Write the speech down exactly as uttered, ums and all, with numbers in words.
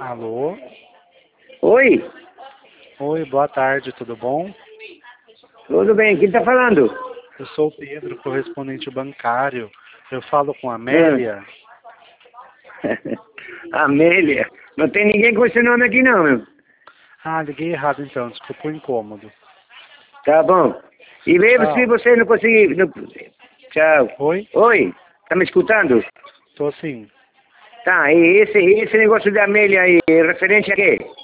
Alô? Oi, Oi, boa tarde, tudo bom? tudo bem? Quem tá falando? Eu sou o Pedro, correspondente bancário. Eu falo com a Ah. Amélia. Amélia. Não tem ninguém com esse nome aqui não, meu. Ah, liguei errado então, desculpa o incômodo. Tá bom. E mesmo Tchau. se você não conseguir... Não... Tchau. Oi? Oi, tá me escutando? Tô sim. Tá, e esse, esse negócio de Amélia aí, é referente a quê?